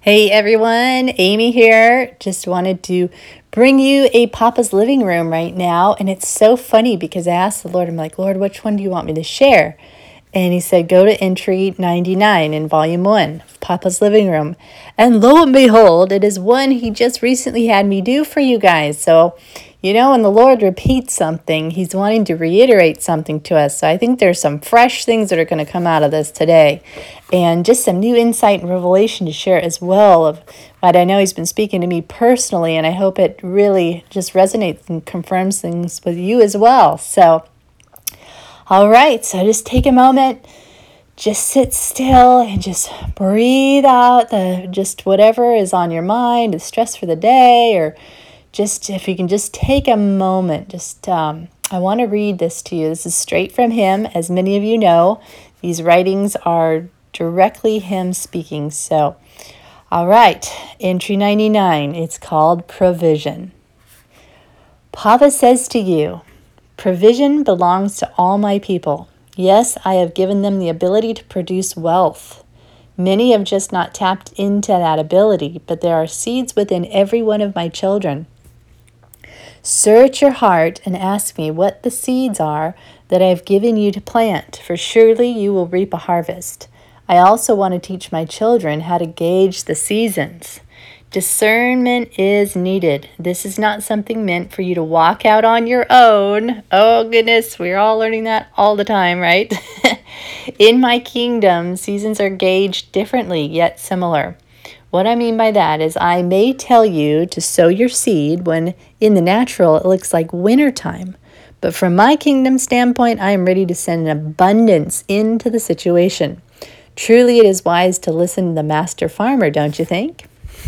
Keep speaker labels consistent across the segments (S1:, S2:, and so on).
S1: Hey everyone, Amy here. Just wanted to bring you a Papa's Living Room right now. And it's so funny because I asked the Lord, I'm like, Lord, which one do you want me to share? And he said, go to entry 99 in volume 1 of Papa's Living Room. And lo and behold, it is one he just recently had me do for you guys. So, when the Lord repeats something, he's wanting to reiterate something to us. So I think there's some fresh things that are going to come out of this today. And just some new insight and revelation to share as well of what I know he's been speaking to me personally. And I hope it really just resonates and confirms things with you as well. So, all right, so just take a moment, just sit still and just breathe out just whatever is on your mind, the stress for the day, or just if you can just take a moment. I want to read this to you. This is straight from him. As many of you know, these writings are directly him speaking. So, all right, entry 99. It's called Provision. Papa says to you, provision belongs to all my people. Yes, I have given them the ability to produce wealth. Many have just not tapped into that ability, but there are seeds within every one of my children. Search your heart and ask me what the seeds are that I have given you to plant, for surely you will reap a harvest. I also want to teach my children how to gauge the seasons. Discernment is needed. This is not something meant for you to walk out on your own. Oh goodness, we're all learning that all the time, right? In my kingdom, seasons are gauged differently, yet similar. What I mean by that is I may tell you to sow your seed when in the natural it looks like wintertime. But from my kingdom standpoint, I am ready to send an abundance into the situation. Truly, it is wise to listen to the master farmer, don't you think?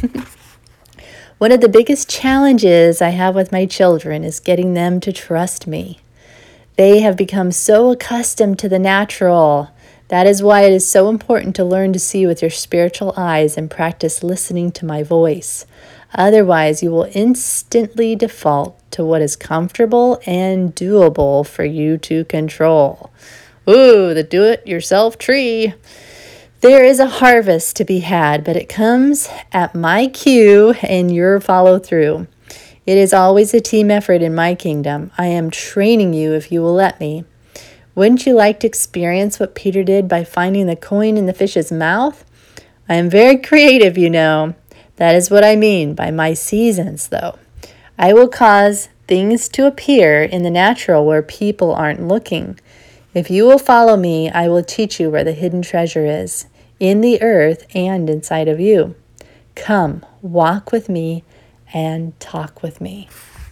S1: One of the biggest challenges I have with my children is getting them to trust me. They have become so accustomed to the natural. That is why it is so important to learn to see with your spiritual eyes and practice listening to my voice. Otherwise, you will instantly default to what is comfortable and doable for you to control. Ooh, the do-it-yourself tree. There is a harvest to be had, but it comes at my cue and your follow-through. It is always a team effort in my kingdom. I am training you if you will let me. Wouldn't you like to experience what Peter did by finding the coin in the fish's mouth? I am very creative, you know. That is what I mean by my seasons, though. I will cause things to appear in the natural where people aren't looking. If you will follow me, I will teach you where the hidden treasure is, in the earth and inside of you. Come, walk with me and talk with me.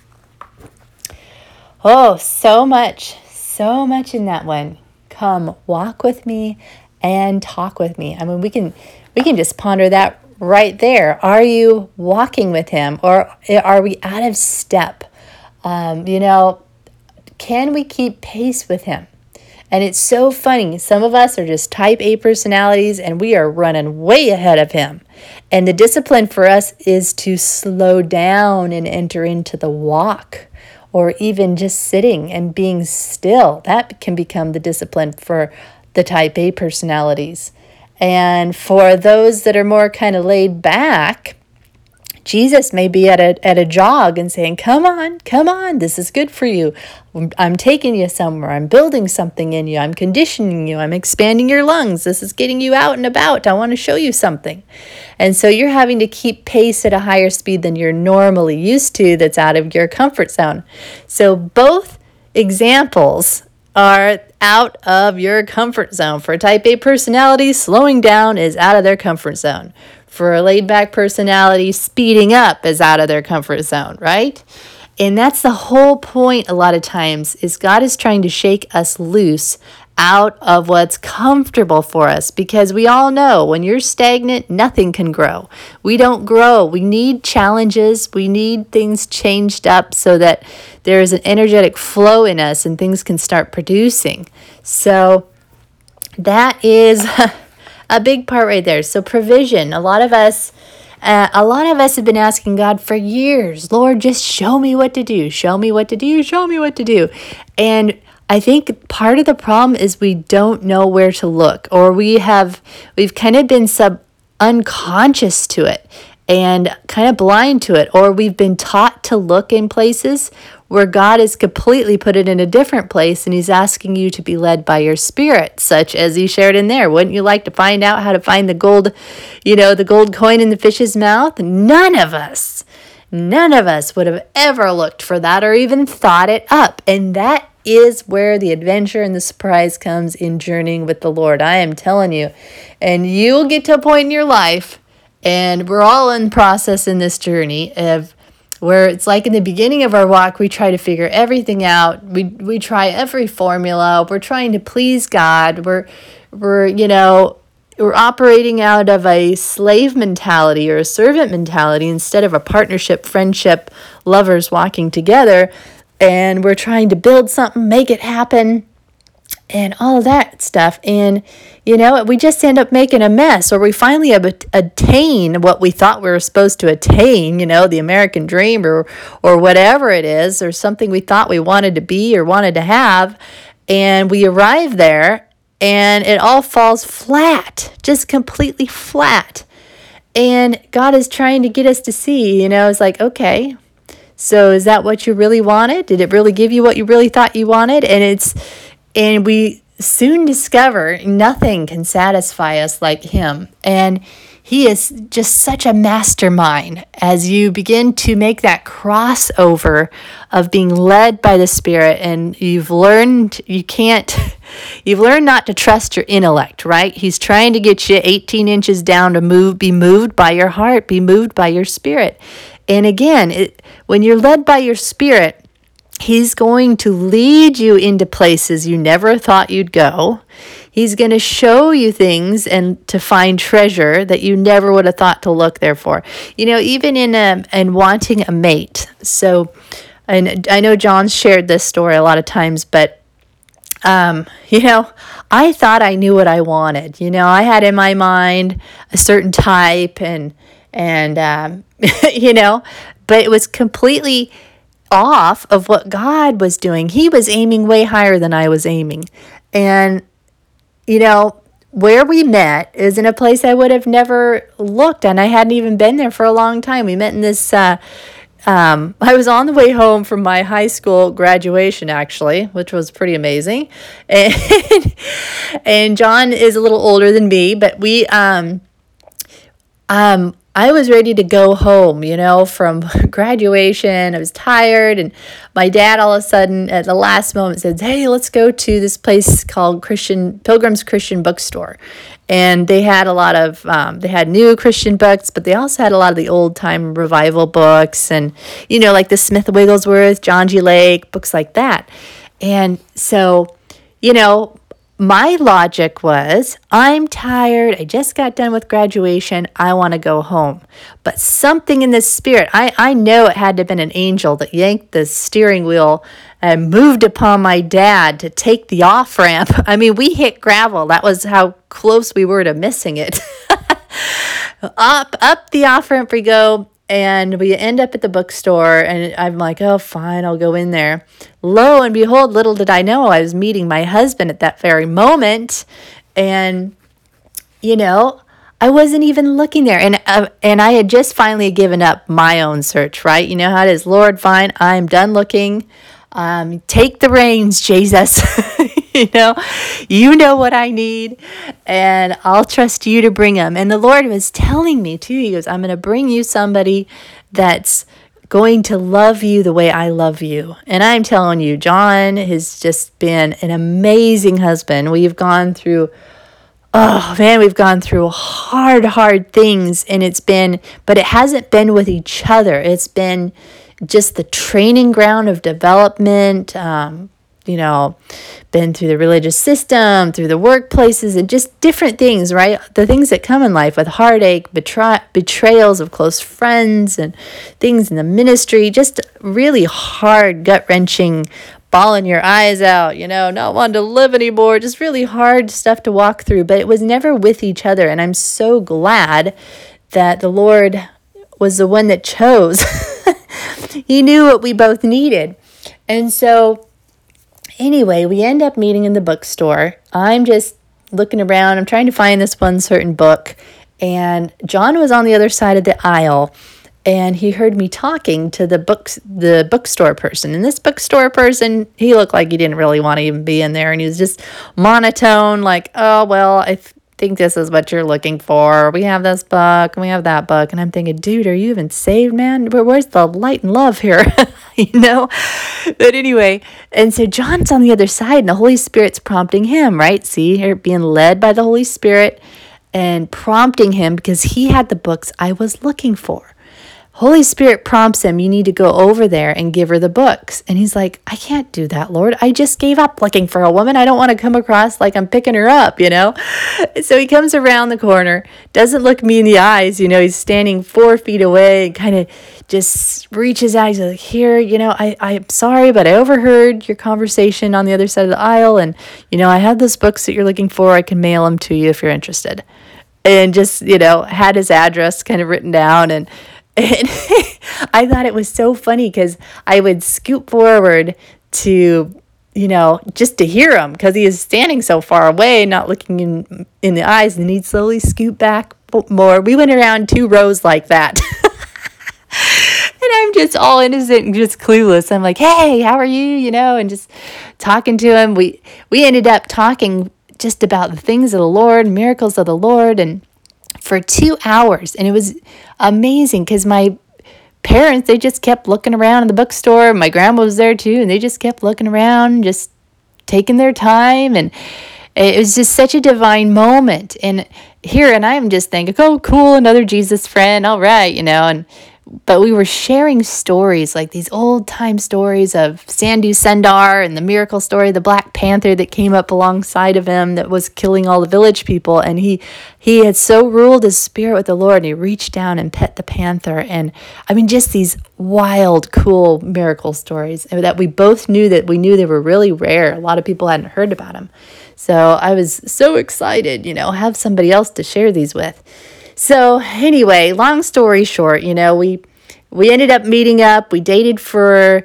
S1: Oh, so much in that one. Come, walk with me and talk with me. I mean, we can just ponder that right there. Are you walking with him, or are we out of step? Can we keep pace with him? And it's so funny. Some of us are just type A personalities and we are running way ahead of him. And the discipline for us is to slow down and enter into the walk, or even just sitting and being still. That can become the discipline for the type A personalities. And for those that are more kind of laid back, Jesus may be at a jog and saying, come on, this is good for you. I'm taking you somewhere. I'm building something in you. I'm conditioning you. I'm expanding your lungs. This is getting you out and about. I want to show you something. And so you're having to keep pace at a higher speed than you're normally used to, that's out of your comfort zone. So both examples are out of your comfort zone. For a type A personality, slowing down is out of their comfort zone. For a laid-back personality, speeding up is out of their comfort zone, right? And that's the whole point a lot of times, is God is trying to shake us loose out of what's comfortable for us, because we all know when you're stagnant, nothing can grow. We don't grow. We need challenges. We need things changed up so that there is an energetic flow in us and things can start producing. So that is a big part right there. So provision. A lot of us have been asking God for years, Lord, just show me what to do. Show me what to do. Show me what to do. And I think part of the problem is we don't know where to look, or we've kind of been unconscious to it and kind of blind to it, or we've been taught to look in places where God has completely put it in a different place, and he's asking you to be led by your spirit, such as he shared in there. Wouldn't you like to find out how to find the gold, the gold coin in the fish's mouth? None of us would have ever looked for that or even thought it up. And that is where the adventure and the surprise comes in journeying with the Lord. I am telling you. And you'll get to a point in your life, and we're all in process in this journey of where it's like in the beginning of our walk, we try to figure everything out. We try every formula. We're trying to please God. We're operating out of a slave mentality or a servant mentality instead of a partnership, friendship, lovers walking together. And we're trying to build something, make it happen, and all of that stuff. And, we just end up making a mess, or we finally attain what we thought we were supposed to attain, the American dream or whatever it is, or something we thought we wanted to be or wanted to have. And we arrive there and it all falls flat, just completely flat. And God is trying to get us to see, it's like, okay, so is that what you really wanted? Did it really give you what you really thought you wanted? And we soon discover nothing can satisfy us like him. And he is just such a mastermind as you begin to make that crossover of being led by the Spirit. And you've learned not to trust your intellect, right? He's trying to get you 18 inches down to be moved by your heart, be moved by your spirit. And again, when you're led by your Spirit, he's going to lead you into places you never thought you'd go. He's going to show you things and to find treasure that you never would have thought to look there for. Even in wanting a mate. So, and I know John's shared this story a lot of times, but I thought I knew what I wanted. I had in my mind a certain type and but it was completely off of what God was doing. He was aiming way higher than I was aiming. And, where we met is in a place I would have never looked, and I hadn't even been there for a long time. We met in this, I was on the way home from my high school graduation, actually, which was pretty amazing. And John is a little older than me, but I was ready to go home, from graduation. I was tired, and my dad all of a sudden at the last moment said, "Hey, let's go to this place called Pilgrim's Christian Bookstore." And they had a lot of, they had new Christian books, but they also had a lot of the old-time revival books and, like the Smith Wigglesworth, John G. Lake, books like that. And so, my logic was, I'm tired. I just got done with graduation. I want to go home. But something in the spirit, I know it had to have been an angel that yanked the steering wheel and moved upon my dad to take the off-ramp. I mean, we hit gravel. That was how close we were to missing it. Up the off-ramp we go. And we end up at the bookstore, and I'm like, oh, fine, I'll go in there. Lo and behold, little did I know, I was meeting my husband at that very moment. And, I wasn't even looking there. And I had just finally given up my own search, right? You know how it is. Lord, fine, I'm done looking. Take the reins, Jesus. You know what I need, and I'll trust you to bring them. And the Lord was telling me too, he goes, I'm going to bring you somebody that's going to love you the way I love you. And I'm telling you, John has just been an amazing husband. We've gone through hard things, and but it hasn't been with each other. It's been just the training ground of development, been through the religious system, through the workplaces, and just different things, right? The things that come in life with heartache, betrayals of close friends, and things in the ministry, just really hard, gut-wrenching, bawling your eyes out, not wanting to live anymore, just really hard stuff to walk through, but it was never with each other. And I'm so glad that the Lord was the one that chose. He knew what we both needed. And so anyway, we end up meeting in the bookstore. I'm just looking around. I'm trying to find this one certain book. And John was on the other side of the aisle, and he heard me talking to the bookstore person. And this bookstore person, he looked like he didn't really want to even be in there. And he was just monotone, like, oh, well, I think this is what you're looking for. We have this book and we have that book. And I'm thinking, dude, are you even saved, man? Where's the light and love here? But anyway, and so John's on the other side, and the Holy Spirit's prompting him, right? See, here being led by the Holy Spirit and prompting him because he had the books I was looking for. Holy Spirit prompts him, you need to go over there and give her the books. And he's like, I can't do that, Lord. I just gave up looking for a woman. I don't want to come across like I'm picking her up, So he comes around the corner, doesn't look me in the eyes, he's standing 4 feet away and kind of just reaches out. He's like, here, I'm sorry, but I overheard your conversation on the other side of the aisle. And, I have those books that you're looking for. I can mail them to you if you're interested. And just, had his address kind of written down. And I thought it was so funny because I would scoot forward to, just to hear him because he is standing so far away, not looking in the eyes, and he'd slowly scoot back more. We went around 2 rows like that. And I'm just all innocent and just clueless. I'm like, hey, how are you? And just talking to him. We ended up talking just about the things of the Lord, miracles of the Lord, and for 2 hours. And it was amazing because my parents, they just kept looking around in the bookstore. My grandma was there too, and they just kept looking around, just taking their time. And it was just such a divine moment. And I'm just thinking, oh, cool, another Jesus friend. All right, but we were sharing stories, like these old time stories of Sandu Sundar and the miracle story, the Black Panther that came up alongside of him that was killing all the village people. And he had so ruled his spirit with the Lord, and he reached down and pet the panther. And just these wild, cool miracle stories that we both knew they were really rare. A lot of people hadn't heard about them. So I was so excited, have somebody else to share these with. So anyway, long story short, we ended up meeting up. We dated for,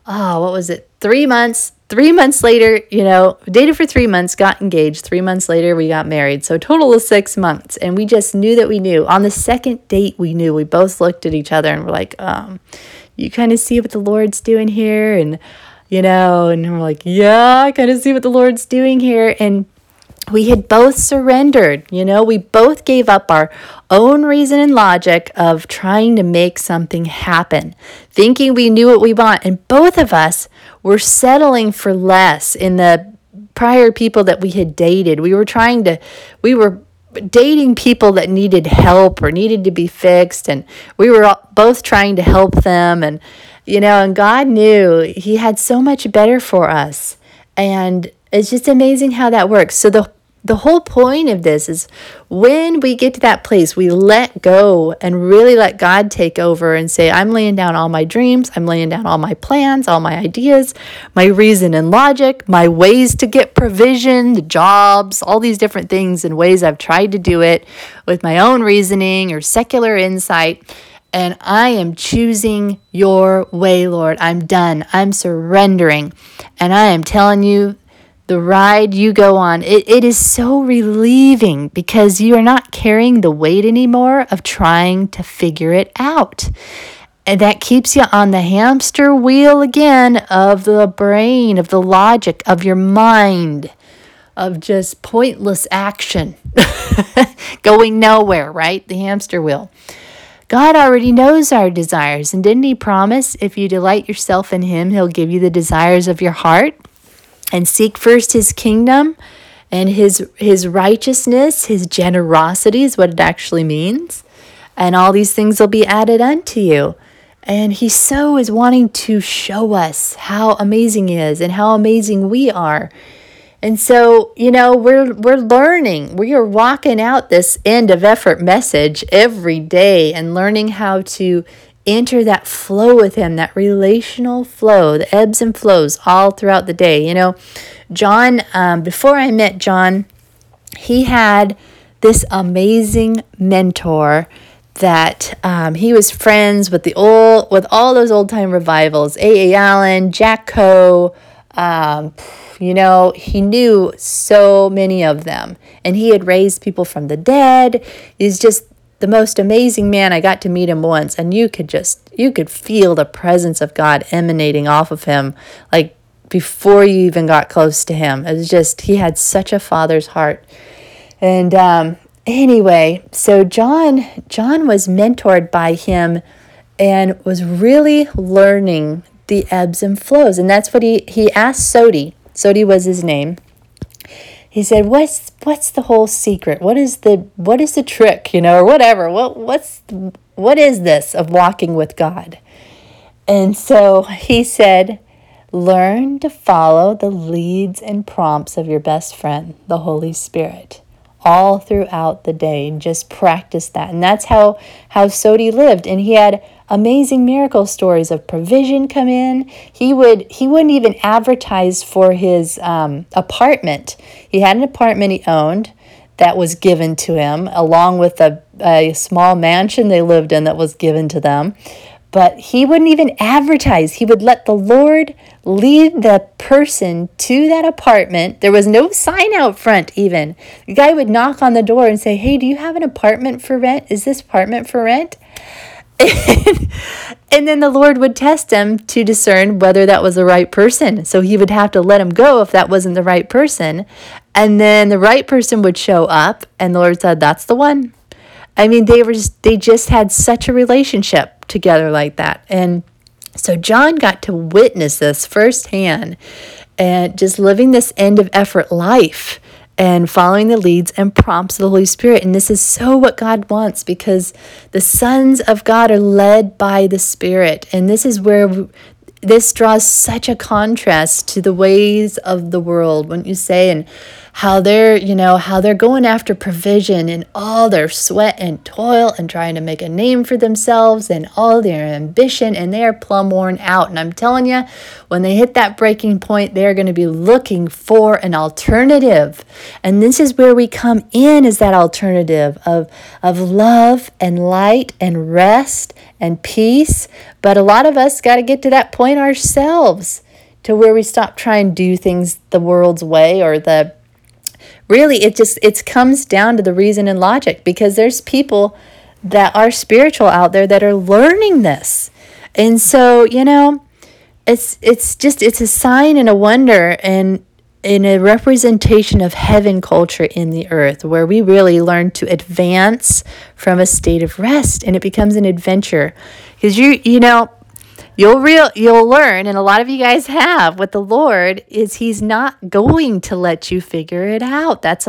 S1: 3 months. 3 months later, dated for 3 months, got engaged. 3 months later, we got married. So a total of 6 months. And we just knew that we knew. On the second date, we knew. We both looked at each other and were like, you kind of see what the Lord's doing here? And, and we're like, yeah, I kind of see what the Lord's doing here. And we had both surrendered, we both gave up our own reason and logic of trying to make something happen, thinking we knew what we want. And both of us were settling for less in the prior people that we had dated. We were dating people that needed help or needed to be fixed. And we were both trying to help them. And, and God knew He had so much better for us. And it's just amazing how that works. So the whole point of this is when we get to that place, we let go and really let God take over and say, I'm laying down all my dreams. I'm laying down all my plans, all my ideas, my reason and logic, my ways to get provision, the jobs, all these different things and ways I've tried to do it with my own reasoning or secular insight. And I am choosing your way, Lord. I'm done. I'm surrendering. And I am telling you, the ride you go on, it is so relieving because you are not carrying the weight anymore of trying to figure it out. And that keeps you on the hamster wheel again of the brain, of the logic, of your mind, of just pointless action, going nowhere, right? The hamster wheel. God already knows our desires. And didn't He promise if you delight yourself in Him, He'll give you the desires of your heart? And seek first His kingdom and his righteousness, His generosity is what it actually means. And all these things will be added unto you. And He so is wanting to show us how amazing He is and how amazing we are. And so, we're learning. We are walking out this end of effort message every day and learning how to enter that flow with Him, that relational flow, the ebbs and flows all throughout the day. John, before I met John, he had this amazing mentor that he was friends with all those old time revivals, A.A. Allen, Jack Coe, he knew so many of them, and he had raised people from the dead. He's just the most amazing man. I got to meet him once, and you could feel the presence of God emanating off of him, like before you even got close to him. It was just, he had such a father's heart. And anyway, so John was mentored by him and was really learning the ebbs and flows. And that's what he asked Sodi. Sodi was his name. He said, what's the whole secret? What is the trick, or whatever? What is this of walking with God? And so he said, learn to follow the leads and prompts of your best friend, the Holy Spirit, all throughout the day, and just practice that. And that's how Sodi lived. And he had amazing miracle stories of provision come in. He wouldn't even advertise for his apartment. He had an apartment he owned that was given to him, along with a small mansion they lived in that was given to them. But he wouldn't even advertise. He would let the Lord lead the person to that apartment. There was no sign out front even. The guy would knock on the door and say, hey, do you have an apartment for rent? Is this apartment for rent? And then the Lord would test him to discern whether that was the right person. So he would have to let him go if that wasn't the right person. And then the right person would show up, and the Lord said, that's the one. I mean, they just had such a relationship together like that. And so John got to witness this firsthand, and just living this end of effort life and following the leads and prompts of the Holy Spirit. And this is so what God wants, because the sons of God are led by the Spirit. And this is where this draws such a contrast to the ways of the world, wouldn't you say? And how they're going after provision and all their sweat and toil and trying to make a name for themselves and all their ambition, and they are plumb worn out. And I'm telling you, when they hit that breaking point, they're going to be looking for an alternative. And this is where we come in, as that alternative of love and light and rest and peace. But a lot of us got to get to that point ourselves, to where we stop trying to do things the world's way, or really, it comes down to the reason and logic, because there's people that are spiritual out there that are learning this. And so, it's a sign and a wonder, and in a representation of heaven culture in the earth, where we really learn to advance from a state of rest, and it becomes an adventure. Because you'll learn, and a lot of you guys have, with the Lord, is He's not going to let you figure it out. That's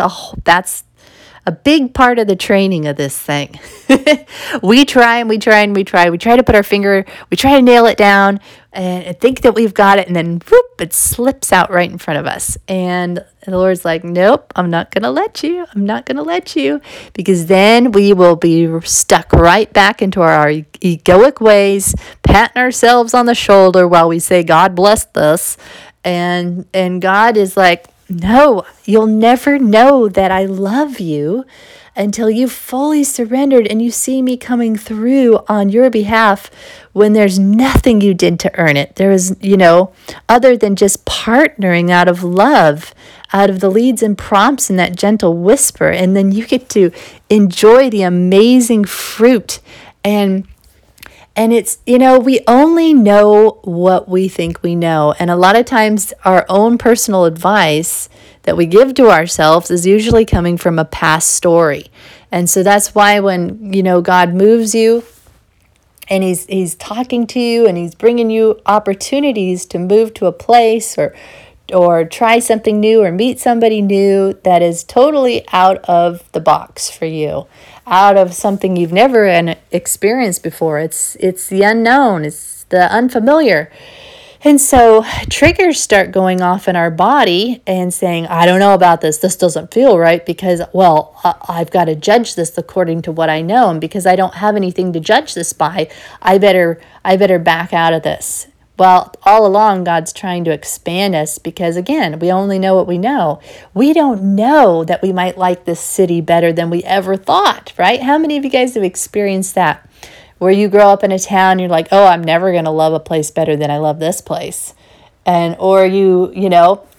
S1: a big part of the training of this thing. We try and we try and we try. We try to put our finger, we try to nail it down and think that we've got it, and then whoop, it slips out right in front of us. And the Lord's like, nope, I'm not going to let you. I'm not going to let you, because then we will be stuck right back into our egoic ways, patting ourselves on the shoulder while we say, God bless this. And God is like, no, you'll never know that I love you until you've fully surrendered and you see me coming through on your behalf when there's nothing you did to earn it. There is, other than just partnering out of love, out of the leads and prompts and that gentle whisper. And then you get to enjoy the amazing fruit. And it's, we only know what we think we know. And a lot of times our own personal advice that we give to ourselves is usually coming from a past story. And so that's why when, God moves you and he's talking to you and he's bringing you opportunities to move to a place or try something new or meet somebody new that is totally out of the box for you, out of something you've never experienced before. It's the unknown. It's the unfamiliar. And so triggers start going off in our body and saying, I don't know about this. This doesn't feel right because, I've got to judge this according to what I know. And because I don't have anything to judge this by, I better back out of this. Well, all along, God's trying to expand us because, again, we only know what we know. We don't know that we might like this city better than we ever thought, right? How many of you guys have experienced that? Where you grow up in a town, you're like, I'm never going to love a place better than I love this place. Or you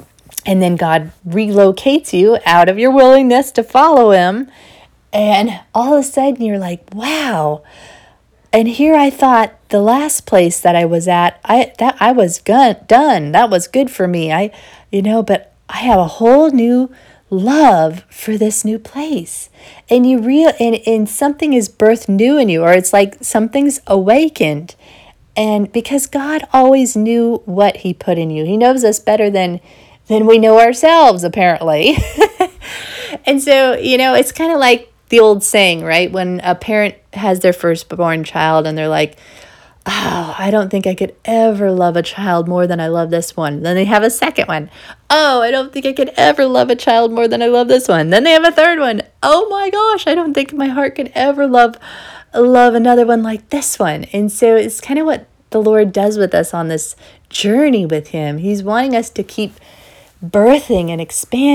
S1: And then God relocates you out of your willingness to follow him. And all of a sudden you're like, wow. And here I thought the last place that I was at, I was done. That was good for me. But I have a whole new love for this new place. And and something is birthed new in you, or it's like something's awakened. And because God always knew what he put in you. He knows us better than we know ourselves, apparently. And so, it's kind of like the old saying, right? When a parent has their firstborn child and they're like, oh, I don't think I could ever love a child more than I love this one. Then they have a second one. Oh, I don't think I could ever love a child more than I love this one. Then they have a third one. Oh my gosh, I don't think my heart could ever love another one like this one. And so it's kind of what the Lord does with us on this journey with him. He's wanting us to keep birthing and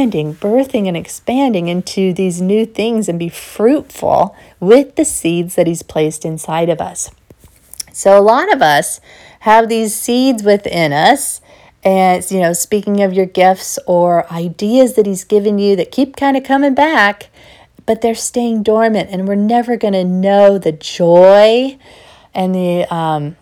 S1: expanding into these new things and be fruitful with the seeds that he's placed inside of us. So a lot of us have these seeds within us. And, speaking of your gifts or ideas that he's given you that keep kind of coming back, but they're staying dormant, and we're never going to know the joy and the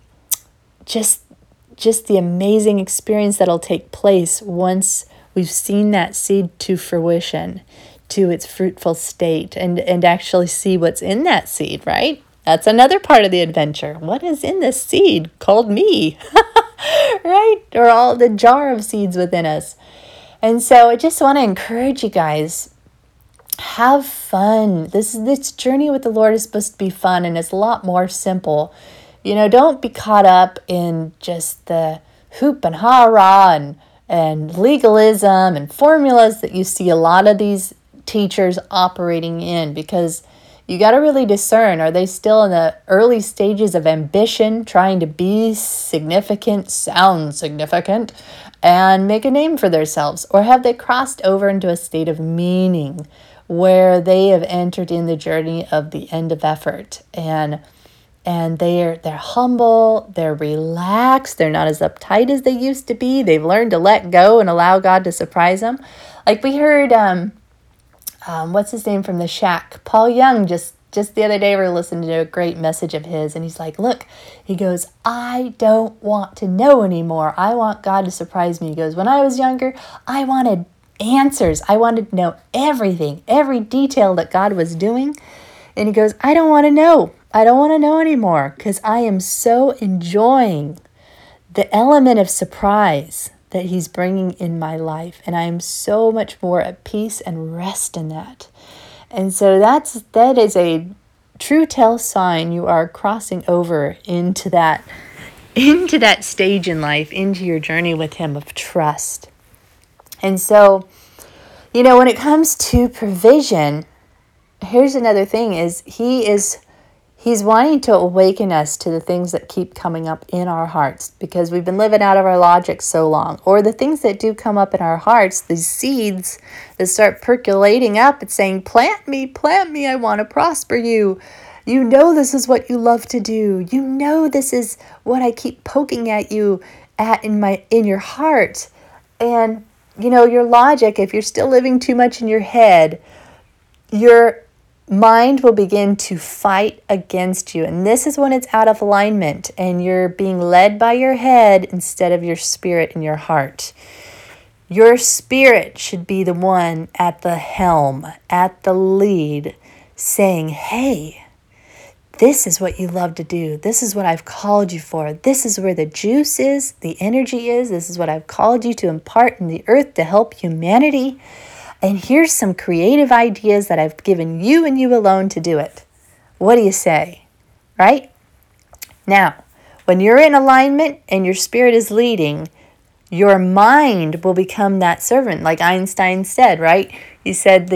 S1: just the amazing experience that'll take place once we've seen that seed to fruition, to its fruitful state, and actually see what's in that seed, right? That's another part of the adventure. What is in this seed called me? Right? Or all the jar of seeds within us. And so I just want to encourage you guys, have fun. This journey with the Lord is supposed to be fun, and it's a lot more simple. Don't be caught up in just the hoop and ha-rah and legalism and formulas that you see a lot of these teachers operating in, because you got to really discern, are they still in the early stages of ambition, trying to be significant, sound significant, and make a name for themselves? Or have they crossed over into a state of meaning where they have entered in the journey of the end of effort, and they're humble, they're relaxed, they're not as uptight as they used to be. They've learned to let go and allow God to surprise them. Like we heard, what's his name from The Shack? Paul Young, just the other day we were listening to a great message of his, and he's like, look, he goes, I don't want to know anymore. I want God to surprise me. He goes, when I was younger, I wanted answers. I wanted to know everything, every detail that God was doing. And he goes, I don't want to know. I don't want to know anymore, because I am so enjoying the element of surprise that he's bringing in my life. And I am so much more at peace and rest in that. And so that is a true tell sign you are crossing over into that stage in life, into your journey with him of trust. And so, when it comes to provision, here's another thing is He's wanting to awaken us to the things that keep coming up in our hearts, because we've been living out of our logic so long. Or the things that do come up in our hearts, these seeds that start percolating up and saying, plant me, I want to prosper you. This is what you love to do. This is what I keep poking at you in your heart. And, your logic, if you're still living too much in your head, your mind will begin to fight against you. And this is when it's out of alignment and you're being led by your head instead of your spirit and your heart. Your spirit should be the one at the helm, at the lead, saying, hey, this is what you love to do. This is what I've called you for. This is where the juice is, the energy is. This is what I've called you to impart in the earth to help humanity. And here's some creative ideas that I've given you and you alone to do it. What do you say? Right? Now, when you're in alignment and your spirit is leading, your mind will become that servant. Like Einstein said, right? He said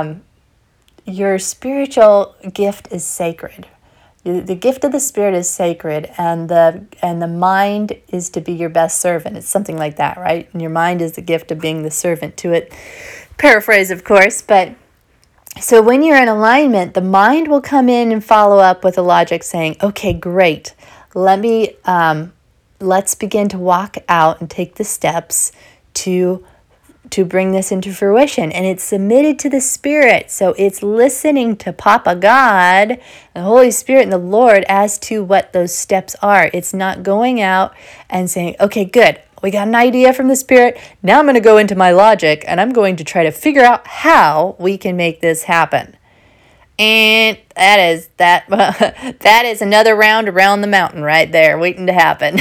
S1: your spiritual gift is sacred. The gift of the Spirit is sacred, and the mind is to be your best servant. It's something like that, right? And your mind is the gift of being the servant to it. Paraphrase, of course, but so when you're in alignment, the mind will come in and follow up with a logic saying, okay, great. Let's begin to walk out and take the steps to to bring this into fruition, and it's submitted to the Spirit. So it's listening to Papa God, the Holy Spirit, and the Lord as to what those steps are. It's not going out and saying, okay, good, we got an idea from the Spirit. Now I'm going to go into my logic and I'm going to try to figure out how we can make this happen. And that is another round around the mountain right there waiting to happen.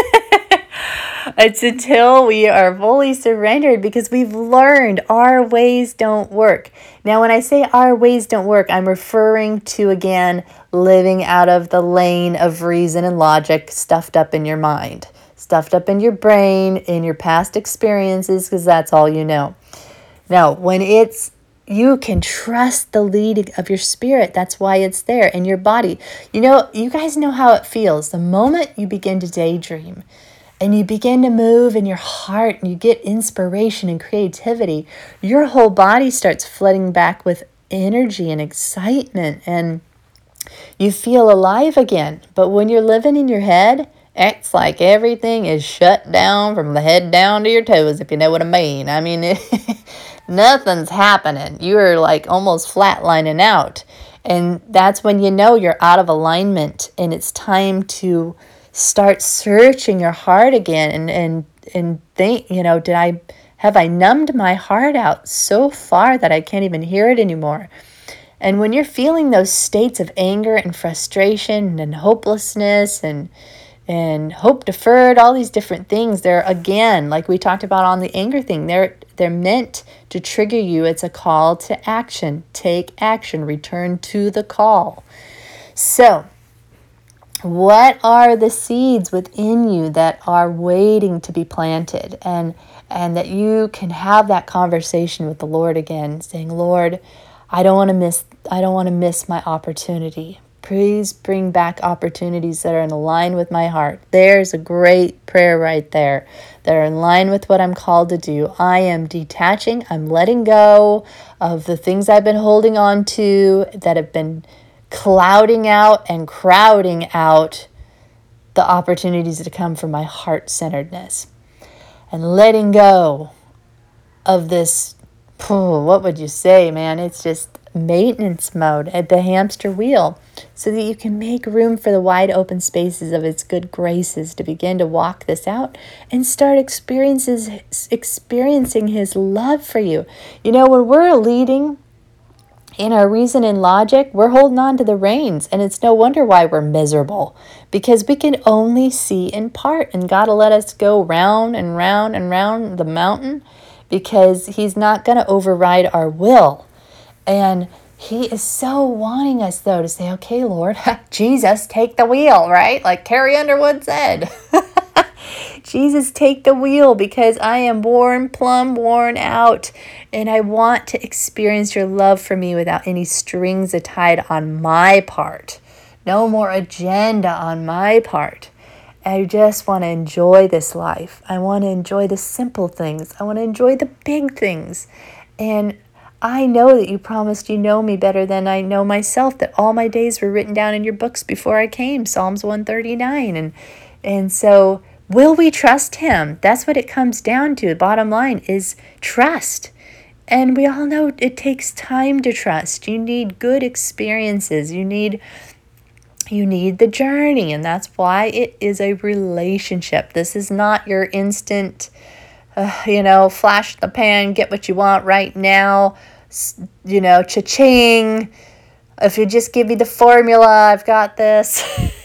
S1: It's until we are fully surrendered, because we've learned our ways don't work. Now, when I say our ways don't work, I'm referring to, again, living out of the lane of reason and logic stuffed up in your mind, stuffed up in your brain, in your past experiences, because that's all you know. Now, when you can trust the leading of your spirit. That's why it's there in your body. You guys know how it feels. The moment you begin to daydream and you begin to move in your heart and you get inspiration and creativity, your whole body starts flooding back with energy and excitement, and you feel alive again. But when you're living in your head, it's like everything is shut down from the head down to your toes, if you know what I mean. I mean, nothing's happening. You're like almost flatlining out. And that's when you know you're out of alignment, and it's time to start searching your heart again and think, have I numbed my heart out so far that I can't even hear it anymore? And when you're feeling those states of anger and frustration and hopelessness and hope deferred, all these different things, they're, again, like we talked about on the anger thing, they're meant to trigger you. It's a call to action. Take action. Return to the call. So, what are the seeds within you that are waiting to be planted, and that you can have that conversation with the Lord again, saying, Lord, I don't want to miss my opportunity. Please bring back opportunities that are in line with my heart. There's a great prayer right there. That are in line with what I'm called to do. I am detaching. I'm letting go of the things I've been holding on to that have been clouding out and crowding out the opportunities to come from my heart-centeredness. And letting go of this, what would you say, man? It's just maintenance mode at the hamster wheel, so that you can make room for the wide open spaces of its good graces to begin to walk this out and start experiencing his love for you. When we're leading in our reason and logic, we're holding on to the reins, and it's no wonder why we're miserable, because we can only see in part, and God will let us go round and round and round the mountain, because he's not going to override our will. And he is so wanting us, though, to say, okay, Lord, Jesus, take the wheel, right? Like Carrie Underwood said. Jesus, take the wheel, because I am plumb worn out, and I want to experience your love for me without any strings tied on my part. No more agenda on my part. I just want to enjoy this life. I want to enjoy the simple things. I want to enjoy the big things. And I know that you promised you know me better than I know myself, that all my days were written down in your books before I came, Psalms 139. And so, will we trust him? That's what it comes down to. The bottom line is trust. And we all know it takes time to trust. You need good experiences. You need the journey, and that's why it is a relationship. This is not your instant, flash in the pan, get what you want right now, cha-ching. If you just give me the formula, I've got this.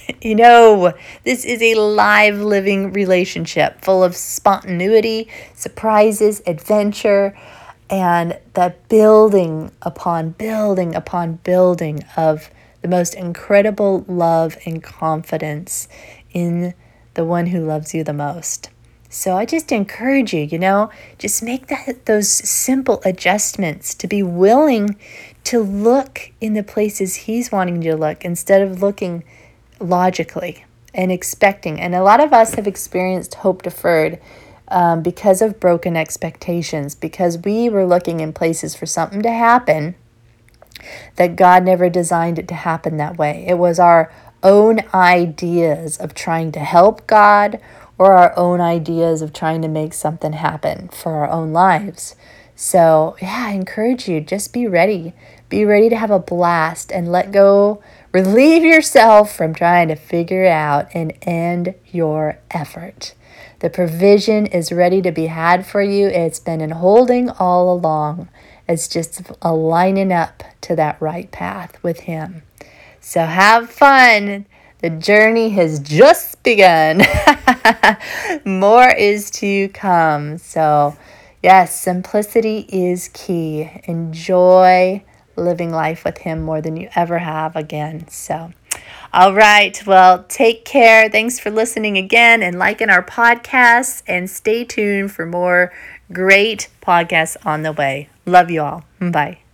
S1: This is a live, living relationship full of spontaneity, surprises, adventure, and the building upon building upon building of the most incredible love and confidence in the one who loves you the most. So I just encourage you, just make those simple adjustments to be willing to look in the places he's wanting you to look, instead of looking logically and expecting. And a lot of us have experienced hope deferred because of broken expectations, because we were looking in places for something to happen that God never designed it to happen that way. It was our own ideas of trying to help God or our own ideas of trying to make something happen for our own lives. So, yeah, I encourage you, just be ready. Be ready to have a blast and let go, relieve yourself from trying to figure it out and end your effort. The provision is ready to be had for you. It's been in holding all along. It's just aligning up to that right path with Him. So have fun. The journey has just begun. More is to come. So, yes, simplicity is key. Enjoy living life with Him more than you ever have again. So, all right. Well, take care. Thanks for listening again and liking our podcasts. And stay tuned for more great podcasts on the way. Love you all. Bye.